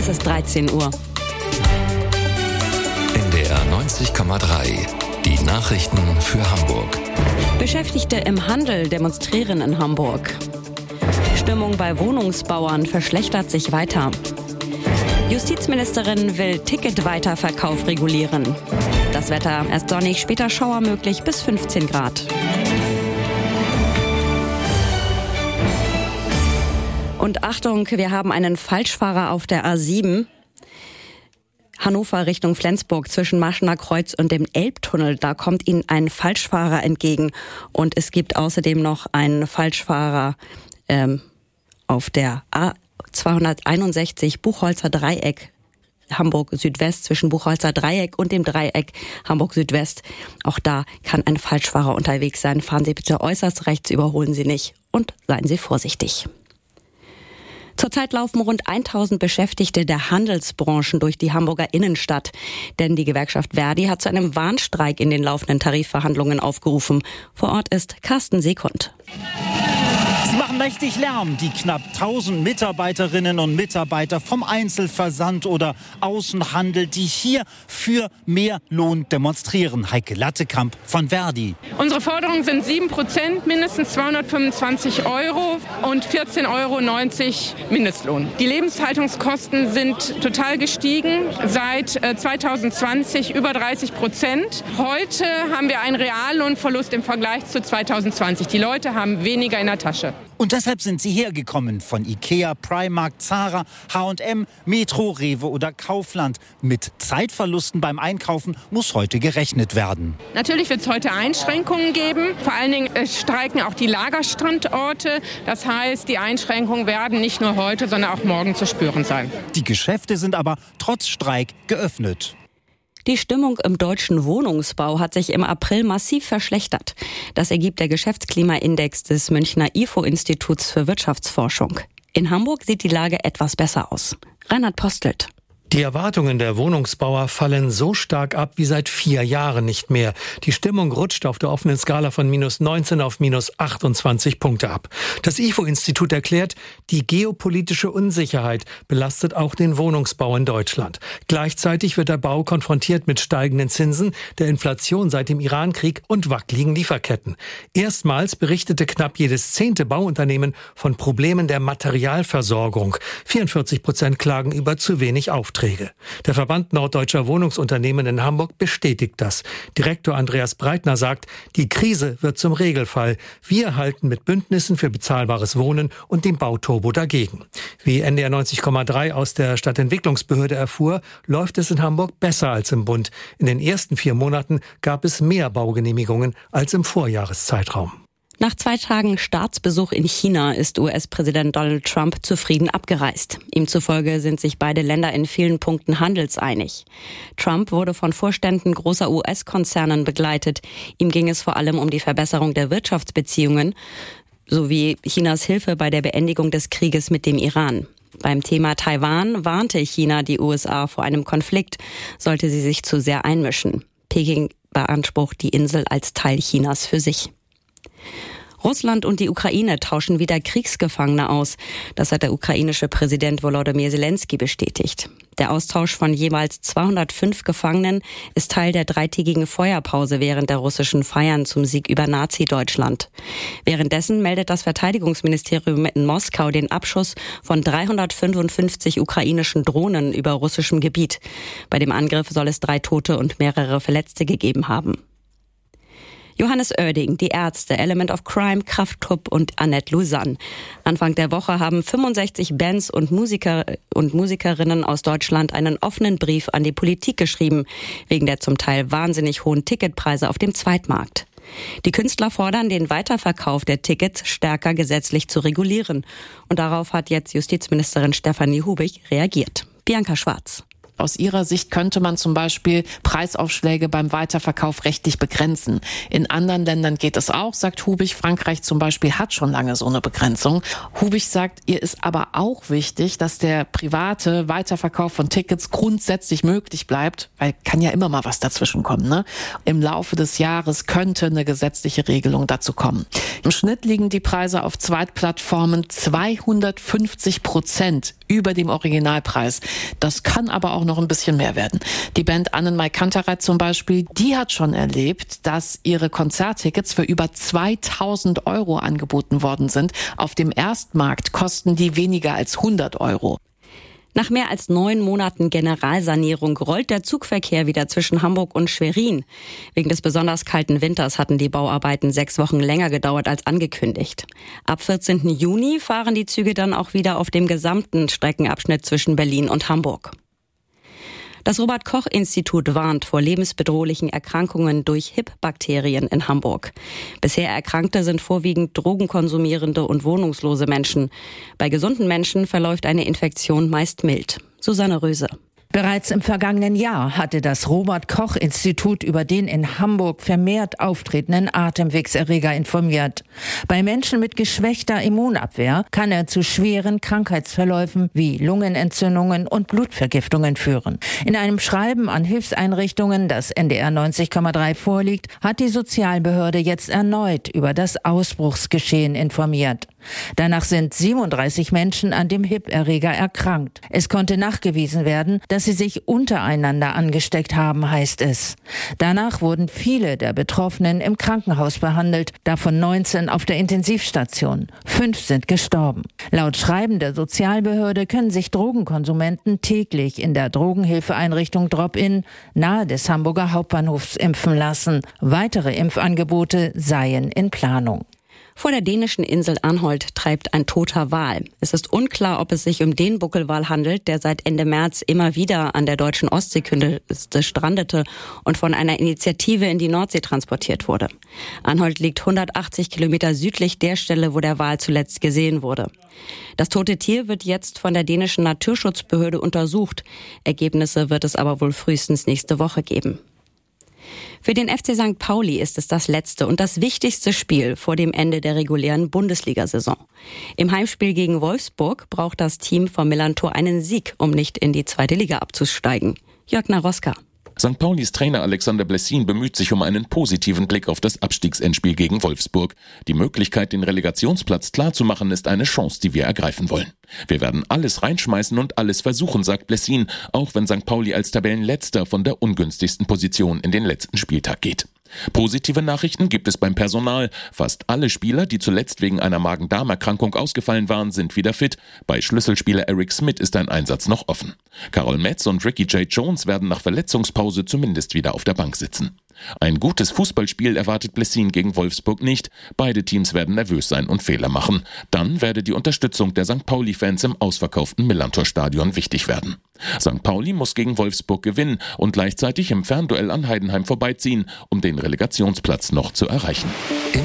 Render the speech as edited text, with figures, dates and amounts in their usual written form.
Es ist 13 Uhr. NDR 90,3. Die Nachrichten für Hamburg. Beschäftigte im Handel demonstrieren in Hamburg. Stimmung bei Wohnungsbauern verschlechtert sich weiter. Justizministerin will Ticketweiterverkauf regulieren. Das Wetter erst sonnig, später Schauer möglich bis 15 Grad. Und Achtung, wir haben einen Falschfahrer auf der A7. Hannover Richtung Flensburg zwischen Maschener Kreuz und dem Elbtunnel. Da kommt Ihnen ein Falschfahrer entgegen. Und es gibt außerdem noch einen Falschfahrer auf der A261 Buchholzer Dreieck Hamburg Südwest, zwischen Buchholzer Dreieck und dem Dreieck Hamburg Südwest. Auch da kann ein Falschfahrer unterwegs sein. Fahren Sie bitte äußerst rechts, überholen Sie nicht und seien Sie vorsichtig. Zurzeit laufen rund 1000 Beschäftigte der Handelsbranchen durch die Hamburger Innenstadt. Denn die Gewerkschaft ver.di hat zu einem Warnstreik in den laufenden Tarifverhandlungen aufgerufen. Vor Ort ist Carsten Sekund. Sie machen mächtig Lärm, die knapp 1000 Mitarbeiterinnen und Mitarbeiter vom Einzelversand oder Außenhandel, die hier für mehr Lohn demonstrieren. Heike Lattekamp von ver.di. Unsere Forderungen sind 7%, mindestens 225 € und 14,90 € Mindestlohn. Die Lebenshaltungskosten sind total gestiegen, seit 2020 über 30%. Heute haben wir einen Reallohnverlust im Vergleich zu 2020. Die Leute haben weniger in der Tasche. Und deshalb sind sie hergekommen von Ikea, Primark, Zara, H&M, Metro, Rewe oder Kaufland. Mit Zeitverlusten beim Einkaufen muss heute gerechnet werden. Natürlich wird es heute Einschränkungen geben. Vor allen Dingen streiken auch die Lagerstandorte. Das heißt, die Einschränkungen werden nicht nur heute, sondern auch morgen zu spüren sein. Die Geschäfte sind aber trotz Streik geöffnet. Die Stimmung im deutschen Wohnungsbau hat sich im April massiv verschlechtert. Das ergibt der Geschäftsklimaindex des Münchner IFO-Instituts für Wirtschaftsforschung. In Hamburg sieht die Lage etwas besser aus. Reinhard Postelt. Die Erwartungen der Wohnungsbauer fallen so stark ab wie seit 4 Jahren nicht mehr. Die Stimmung rutscht auf der offenen Skala von -19 auf -28 Punkte ab. Das IFO-Institut erklärt, die geopolitische Unsicherheit belastet auch den Wohnungsbau in Deutschland. Gleichzeitig wird der Bau konfrontiert mit steigenden Zinsen, der Inflation seit dem Irankrieg und wackeligen Lieferketten. Erstmals berichtete knapp jedes 10. Bauunternehmen von Problemen der Materialversorgung. 44% klagen über zu wenig Aufträge. Der Verband Norddeutscher Wohnungsunternehmen in Hamburg bestätigt das. Direktor Andreas Breitner sagt, die Krise wird zum Regelfall. Wir halten mit Bündnissen für bezahlbares Wohnen und dem Bauturbo dagegen. Wie NDR 90,3 aus der Stadtentwicklungsbehörde erfuhr, läuft es in Hamburg besser als im Bund. In den ersten 4 Monaten gab es mehr Baugenehmigungen als im Vorjahreszeitraum. Nach 2 Tagen Staatsbesuch in China ist US-Präsident Donald Trump zufrieden abgereist. Ihm zufolge sind sich beide Länder in vielen Punkten handelseinig. Trump wurde von Vorständen großer US-Konzernen begleitet. Ihm ging es vor allem um die Verbesserung der Wirtschaftsbeziehungen sowie Chinas Hilfe bei der Beendigung des Krieges mit dem Iran. Beim Thema Taiwan warnte China die USA vor einem Konflikt, sollte sie sich zu sehr einmischen. Peking beansprucht die Insel als Teil Chinas für sich. Russland und die Ukraine tauschen wieder Kriegsgefangene aus. Das hat der ukrainische Präsident Volodymyr Zelensky bestätigt. Der Austausch von jeweils 205 Gefangenen ist Teil der 3-tägigen Feuerpause während der russischen Feiern zum Sieg über Nazi-Deutschland. Währenddessen meldet das Verteidigungsministerium in Moskau den Abschuss von 355 ukrainischen Drohnen über russischem Gebiet. Bei dem Angriff soll es 3 Tote und mehrere Verletzte gegeben haben. Johannes Oerding, die Ärzte, Element of Crime, Kraftklub und Annette Lausanne. Anfang der Woche haben 65 Bands und Musiker und Musikerinnen aus Deutschland einen offenen Brief an die Politik geschrieben, wegen der zum Teil wahnsinnig hohen Ticketpreise auf dem Zweitmarkt. Die Künstler fordern, den Weiterverkauf der Tickets stärker gesetzlich zu regulieren. Und darauf hat jetzt Justizministerin Stefanie Hubig reagiert. Bianca Schwarz. Aus ihrer Sicht könnte man zum Beispiel Preisaufschläge beim Weiterverkauf rechtlich begrenzen. In anderen Ländern geht es auch, sagt Hubich. Frankreich zum Beispiel hat schon lange so eine Begrenzung. Hubich sagt, ihr ist aber auch wichtig, dass der private Weiterverkauf von Tickets grundsätzlich möglich bleibt, weil kann ja immer mal was dazwischen kommen, ne? Im Laufe des Jahres könnte eine gesetzliche Regelung dazu kommen. Im Schnitt liegen die Preise auf Zweitplattformen 250% über dem Originalpreis. Das kann aber auch noch ein bisschen mehr werden. Die Band Annenmai Kantereit zum Beispiel, die hat schon erlebt, dass ihre Konzerttickets für über 2.000 Euro angeboten worden sind. Auf dem Erstmarkt kosten die weniger als 100 Euro. Nach mehr als 9 Monaten Generalsanierung rollt der Zugverkehr wieder zwischen Hamburg und Schwerin. Wegen des besonders kalten Winters hatten die Bauarbeiten 6 Wochen länger gedauert als angekündigt. Ab 14. Juni fahren die Züge dann auch wieder auf dem gesamten Streckenabschnitt zwischen Berlin und Hamburg. Das Robert-Koch-Institut warnt vor lebensbedrohlichen Erkrankungen durch HIP-Bakterien in Hamburg. Bisher Erkrankte sind vorwiegend drogenkonsumierende und wohnungslose Menschen. Bei gesunden Menschen verläuft eine Infektion meist mild. Susanne Röse. Bereits im vergangenen Jahr hatte das Robert-Koch-Institut über den in Hamburg vermehrt auftretenden Atemwegserreger informiert. Bei Menschen mit geschwächter Immunabwehr kann er zu schweren Krankheitsverläufen wie Lungenentzündungen und Blutvergiftungen führen. In einem Schreiben an Hilfseinrichtungen, das NDR 90,3 vorliegt, hat die Sozialbehörde jetzt erneut über das Ausbruchsgeschehen informiert. Danach sind 37 Menschen an dem HIP-Erreger erkrankt. Es konnte nachgewiesen werden, dass sie sich untereinander angesteckt haben, heißt es. Danach wurden viele der Betroffenen im Krankenhaus behandelt, davon 19 auf der Intensivstation. 5 sind gestorben. Laut Schreiben der Sozialbehörde können sich Drogenkonsumenten täglich in der Drogenhilfeeinrichtung Drop-In nahe des Hamburger Hauptbahnhofs impfen lassen. Weitere Impfangebote seien in Planung. Vor der dänischen Insel Anholt treibt ein toter Wal. Es ist unklar, ob es sich um den Buckelwal handelt, der seit Ende März immer wieder an der deutschen Ostseeküste strandete und von einer Initiative in die Nordsee transportiert wurde. Anholt liegt 180 Kilometer südlich der Stelle, wo der Wal zuletzt gesehen wurde. Das tote Tier wird jetzt von der dänischen Naturschutzbehörde untersucht. Ergebnisse wird es aber wohl frühestens nächste Woche geben. Für den FC St. Pauli ist es das letzte und das wichtigste Spiel vor dem Ende der regulären Bundesliga-Saison. Im Heimspiel gegen Wolfsburg braucht das Team vom Millantor einen Sieg, um nicht in die 2. Liga abzusteigen. Jörg Naroska. St. Paulis Trainer Alexander Blessin bemüht sich um einen positiven Blick auf das Abstiegsendspiel gegen Wolfsburg. Die Möglichkeit, den Relegationsplatz klarzumachen, ist eine Chance, die wir ergreifen wollen. Wir werden alles reinschmeißen und alles versuchen, sagt Blessin, auch wenn St. Pauli als Tabellenletzter von der ungünstigsten Position in den letzten Spieltag geht. Positive Nachrichten gibt es beim Personal. Fast alle Spieler, die zuletzt wegen einer Magen-Darm-Erkrankung ausgefallen waren, sind wieder fit. Bei Schlüsselspieler Eric Smith ist ein Einsatz noch offen. Carol Metz und Ricky J. Jones werden nach Verletzungspause zumindest wieder auf der Bank sitzen. Ein gutes Fußballspiel erwartet Blessin gegen Wolfsburg nicht. Beide Teams werden nervös sein und Fehler machen. Dann werde die Unterstützung der St. Pauli-Fans im ausverkauften Millantor-Stadion wichtig werden. St. Pauli muss gegen Wolfsburg gewinnen und gleichzeitig im Fernduell an Heidenheim vorbeiziehen, um den Relegationsplatz noch zu erreichen.